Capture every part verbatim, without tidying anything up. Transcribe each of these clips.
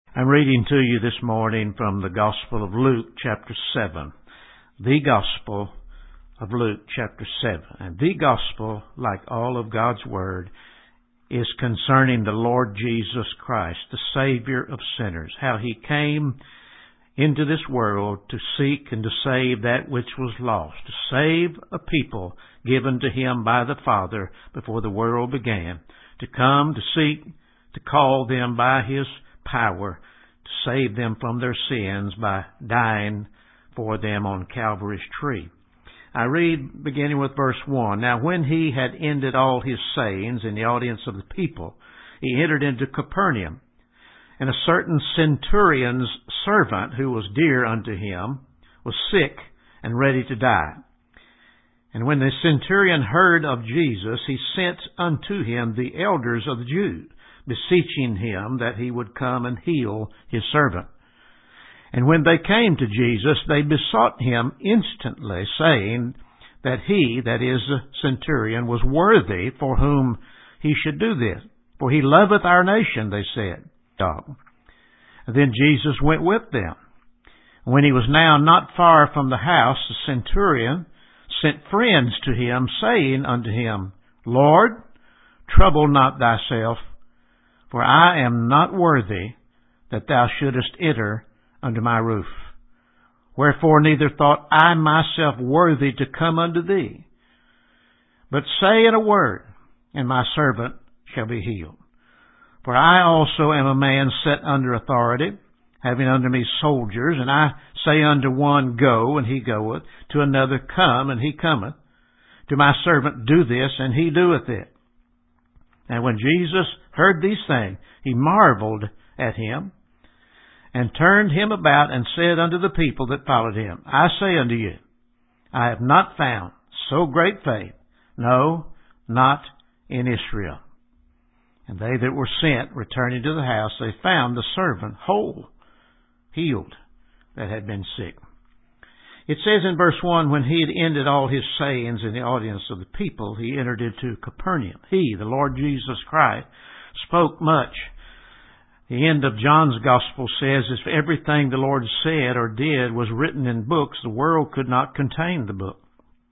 I'm reading to you this morning from the Gospel of Luke, chapter seven. The Gospel of Luke, chapter seven. And the Gospel, like all of God's Word, is concerning the Lord Jesus Christ, the Savior of sinners, how He came into this world to seek and to save that which was lost, to save a people given to Him by the Father before the world began, to come to seek to call them by His power, to save them from their sins by dying for them on Calvary's tree. I read beginning with verse one. Now when He had ended all His sayings in the audience of the people, He entered into Capernaum. And a certain centurion's servant, who was dear unto Him, was sick and ready to die. And when the centurion heard of Jesus, he sent unto Him the elders of the Jews, beseeching Him that He would come and heal His servant. And when they came to Jesus, they besought Him instantly, saying that He, that is the centurion, was worthy for whom He should do this. For He loveth our nation, they said. And then Jesus went with them. When He was now not far from the house, the centurion sent friends to Him, saying unto Him, Lord, trouble not Thyself, for I am not worthy that Thou shouldest enter under my roof. Wherefore neither thought I myself worthy to come unto Thee. But say in a word, and my servant shall be healed. For I also am a man set under authority, having under me soldiers, and I say unto one, Go, and he goeth, to another, Come, and he cometh, to my servant, Do this, and he doeth it. And when Jesus heard these things, He marveled at him, and turned him about, and said unto the people that followed Him, I say unto you, I have not found so great faith, no, not in Israel. And they that were sent, returning to the house, they found the servant whole, healed, that had been sick. It says in verse one, when He had ended all His sayings in the audience of the people, He entered into Capernaum. He, the Lord Jesus Christ, spoke much. The end of John's Gospel says, if everything the Lord said or did was written in books, the world could not contain the book.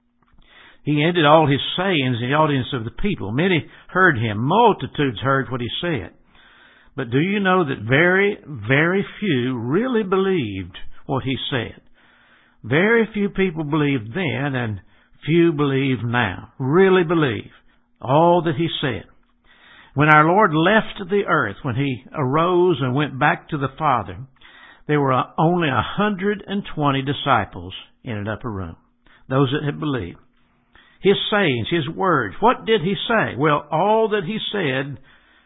He ended all His sayings in the audience of the people. Many heard Him. Multitudes heard what He said. But do you know that very, very few really believed what He said? Very few people believed then, and few believe now. Really believe all that He said. When our Lord left the earth, when He arose and went back to the Father, there were only one hundred twenty disciples in an upper room. Those that had believed. His sayings, His words. What did He say? Well, all that He said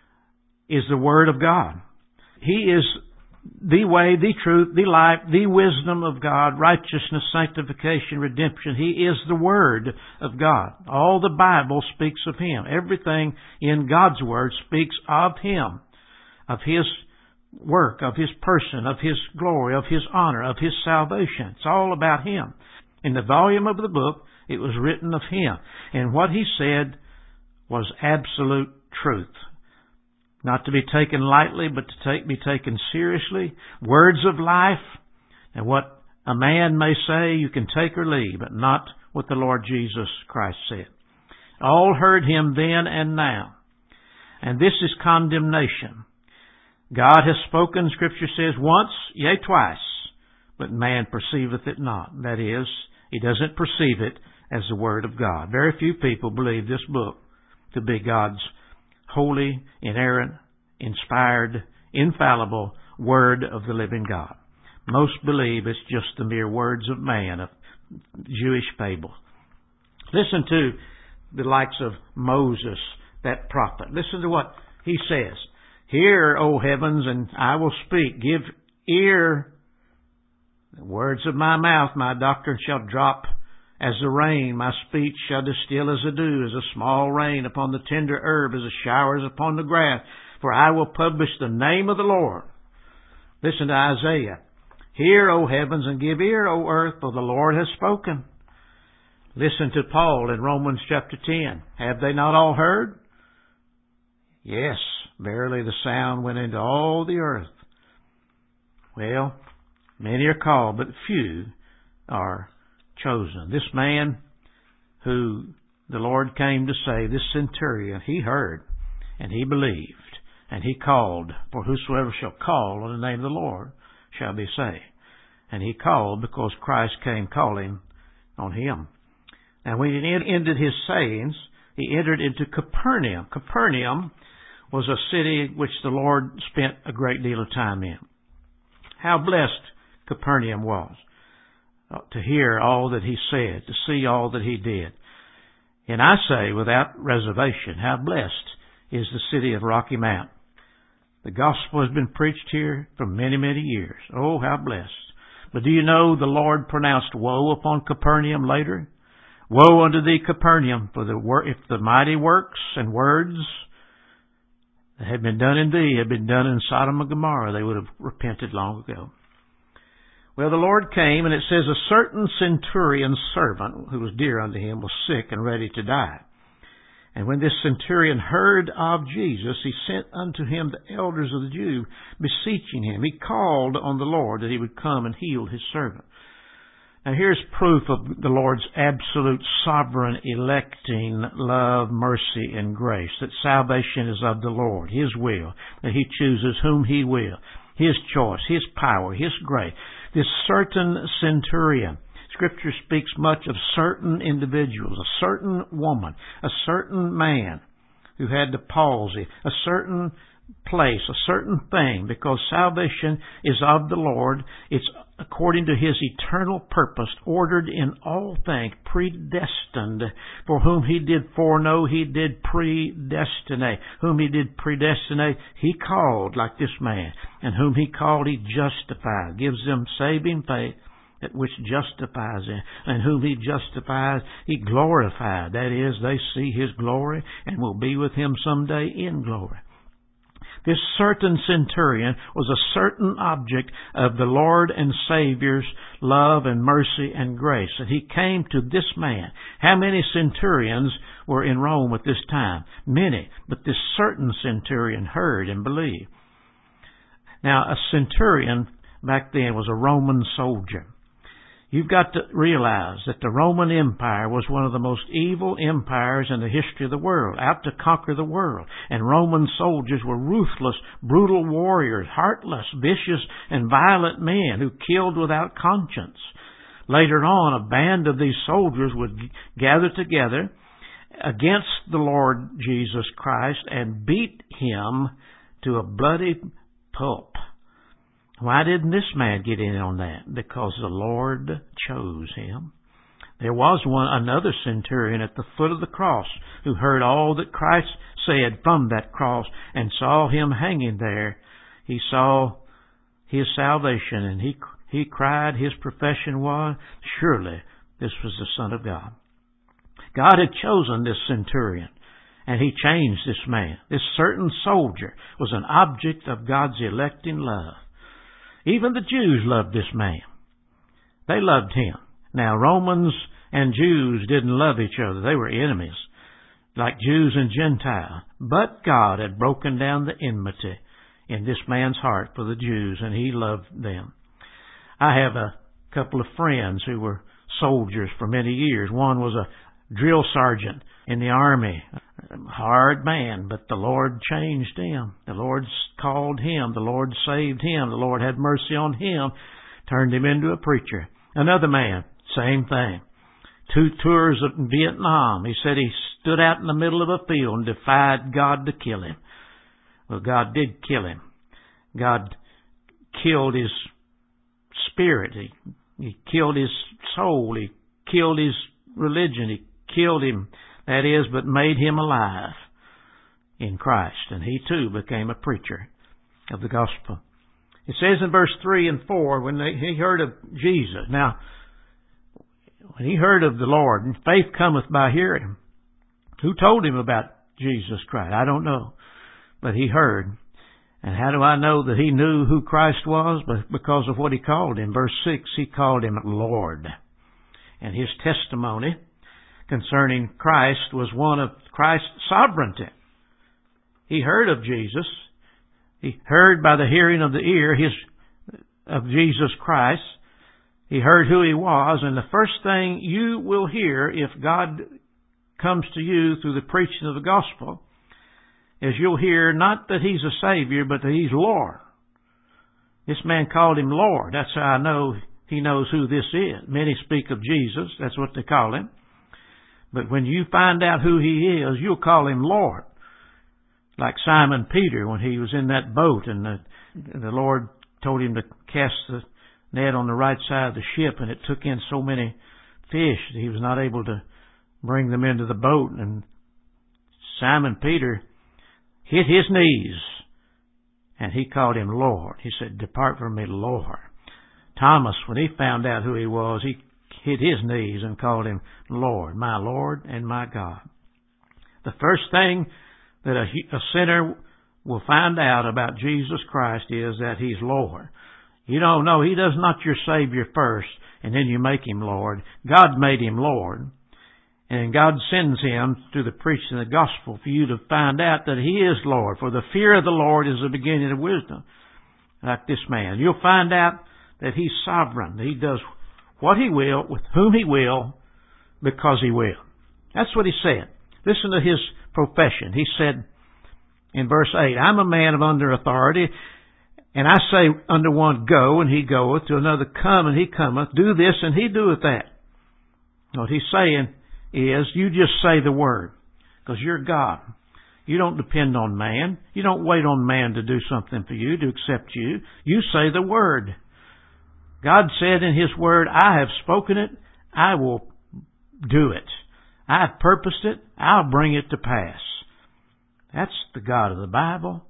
is the Word of God. He is the way, the truth, the life, the wisdom of God, righteousness, sanctification, redemption. He is the Word of God. All the Bible speaks of Him. Everything in God's Word speaks of Him, of His work, of His person, of His glory, of His honor, of His salvation. It's all about Him. In the volume of the book, it was written of Him. And what He said was absolute truth. Not to be taken lightly, but to take, be taken seriously. Words of life. And what a man may say, you can take or leave, but not what the Lord Jesus Christ said. All heard Him then and now. And this is condemnation. God has spoken, Scripture says, once, yea, twice, but man perceiveth it not. That is, he doesn't perceive it as the Word of God. Very few people believe this book to be God's holy, inerrant, inspired, infallible Word of the living God. Most believe it's just the mere words of man, of Jewish fable. Listen to the likes of Moses, that prophet. Listen to what he says. Hear, O heavens, and I will speak. Give ear. The words of my mouth, my doctrine shall drop as the rain. My speech shall distill as the dew, as a small rain upon the tender herb, as the showers upon the grass. For I will publish the name of the Lord. Listen to Isaiah. Hear, O heavens, and give ear, O earth, for the Lord has spoken. Listen to Paul in Romans chapter ten. Have they not all heard? Yes, verily the sound went into all the earth. Well, many are called, but few are chosen. This man who the Lord came to save, this centurion, he heard and he believed and he called, for whosoever shall call on the name of the Lord shall be saved. And he called because Christ came calling on him. And when he ended his sayings, he entered into Capernaum. Capernaum was a city which the Lord spent a great deal of time in. How blessed Capernaum was to hear all that he said, to see all that he did. And I say without reservation, how blessed is the city of Rocky Mount. The gospel has been preached here for many, many years. Oh, how blessed. But do you know the Lord pronounced woe upon Capernaum later? Woe unto thee, Capernaum, for the wor- if the mighty works and words that had been done in thee had been done in Sodom and Gomorrah, they would have repented long ago. Well, the Lord came, and it says, a certain centurion's servant, who was dear unto him, was sick and ready to die. And when this centurion heard of Jesus, he sent unto him the elders of the Jews, beseeching him. He called on the Lord that he would come and heal his servant. Now here's proof of the Lord's absolute sovereign electing love, mercy, and grace, that salvation is of the Lord, His will, that He chooses whom He will, His choice, His power, His grace. This certain centurion, Scripture speaks much of certain individuals, a certain woman, a certain man who had the palsy, a certain place, a certain thing, because salvation is of the Lord. It's according to His eternal purpose, ordered in all things, predestined. For whom He did foreknow, He did predestinate. Whom He did predestinate, He called, like this man. And whom He called, He justified. Gives them saving faith, that which justifies them. And whom He justifies, He glorified. That is, they see His glory and will be with Him someday in glory. This certain centurion was a certain object of the Lord and Savior's love and mercy and grace. And He came to this man. How many centurions were in Rome at this time? Many. But this certain centurion heard and believed. Now, a centurion back then was a Roman soldier. You've got to realize that the Roman Empire was one of the most evil empires in the history of the world, out to conquer the world. And Roman soldiers were ruthless, brutal warriors, heartless, vicious, and violent men who killed without conscience. Later on, a band of these soldiers would gather together against the Lord Jesus Christ and beat Him to a bloody pulp. Why didn't this man get in on that? Because the Lord chose him. There was one, another centurion at the foot of the cross who heard all that Christ said from that cross and saw Him hanging there. He saw His salvation, and he he cried, his profession was, surely this was the Son of God. God had chosen this centurion, and He changed this man. This certain soldier was an object of God's electing love. Even the Jews loved this man. They loved him. Now, Romans and Jews didn't love each other. They were enemies, like Jews and Gentiles. But God had broken down the enmity in this man's heart for the Jews, and He loved them. I have a couple of friends who were soldiers for many years. One was a drill sergeant in the army. Hard man, but the Lord changed him. The Lord called him. The Lord saved him. The Lord had mercy on him, turned him into a preacher. Another man, same thing. Two tours of Vietnam. He said he stood out in the middle of a field and defied God to kill him. Well, God did kill him. God killed his spirit. He, he killed his soul. He killed his religion. He killed him. That is, but made him alive in Christ. And he too became a preacher of the gospel. It says in verse three and four, when they, he heard of Jesus. Now, when he heard of the Lord, and faith cometh by hearing. Who told him about Jesus Christ? I don't know. But he heard. And how do I know that he knew who Christ was? Because of what he called him. Verse six, he called him Lord. And his testimony concerning Christ was one of Christ's sovereignty. He heard of Jesus. He heard by the hearing of the ear. His of Jesus Christ. He heard who He was, and the first thing you will hear if God comes to you through the preaching of the gospel is you'll hear not that He's a Savior, but that He's Lord. This man called Him Lord. That's how I know he knows who this is. Many speak of Jesus. That's what they call Him. But when you find out who He is, you'll call Him Lord. Like Simon Peter when he was in that boat and the, the Lord told him to cast the net on the right side of the ship, and it took in so many fish that he was not able to bring them into the boat. And Simon Peter hit his knees and he called Him Lord. He said, "Depart from me, Lord." Thomas, when he found out who He was, he hit his knees and called Him Lord, my Lord and my God. The first thing that a, a sinner will find out about Jesus Christ is that He's Lord. You don't know, He does not your Savior first, and then you make Him Lord. God made Him Lord, and God sends Him through the preaching of the gospel for you to find out that He is Lord. For the fear of the Lord is the beginning of wisdom. Like this man, you'll find out that He's sovereign. He does what He will, with whom He will, because He will. That's what He said. Listen to His profession. He said in verse eight, "I'm a man of under authority, and I say unto one, Go, and he goeth, to another, Come, and he cometh, do this, and he doeth that." What He's saying is, you just say the word, because you're God. You don't depend on man. You don't wait on man to do something for you, to accept you. You say the word. God said in His word, "I have spoken it, I will do it. I have purposed it, I'll bring it to pass." That's the God of the Bible.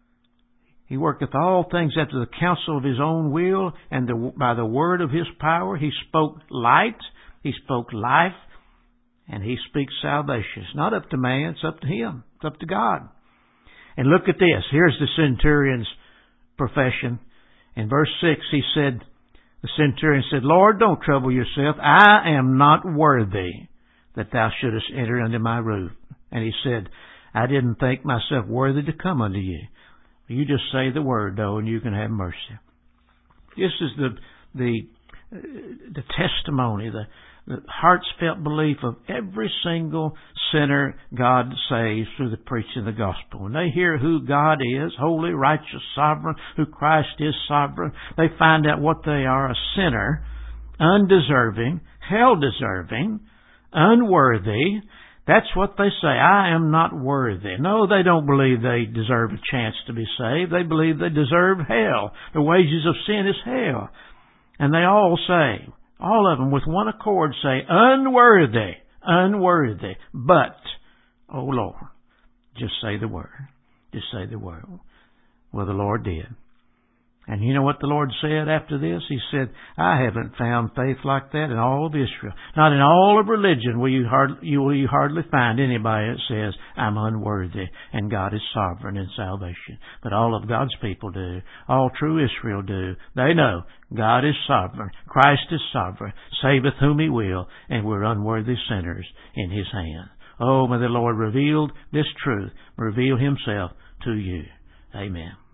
He worketh all things after the counsel of His own will, and the, by the word of His power. He spoke light, He spoke life, and He speaks salvation. It's not up to man, it's up to Him. It's up to God. And look at this. Here's the centurion's profession. In verse six, he said, the centurion said, "Lord, don't trouble yourself. I am not worthy that Thou shouldest enter under my roof." And he said, "I didn't think myself worthy to come unto you. You just say the word, though, and you can have mercy." This is the the the testimony, the, the heartfelt belief of every single sinner God saves through the preaching of the gospel. When they hear who God is, holy, righteous, sovereign, who Christ is sovereign, they find out what they are: a sinner, undeserving, hell-deserving, unworthy. That's what they say. I am not worthy. No, they don't believe they deserve a chance to be saved. They believe they deserve hell. The wages of sin is hell. And they all say, all of them with one accord say, unworthy, unworthy. But, oh Lord, just say the word. Just say the word. Well, the Lord did. And you know what the Lord said after this? He said, "I haven't found faith like that in all of Israel. Not in all of religion will you hardly, will you hardly find anybody that says, I'm unworthy and God is sovereign in salvation. But all of God's people do. All true Israel do. They know God is sovereign. Christ is sovereign. Saveth whom He will. And we're unworthy sinners in His hand." Oh, may the Lord reveal this truth, reveal Himself to you. Amen.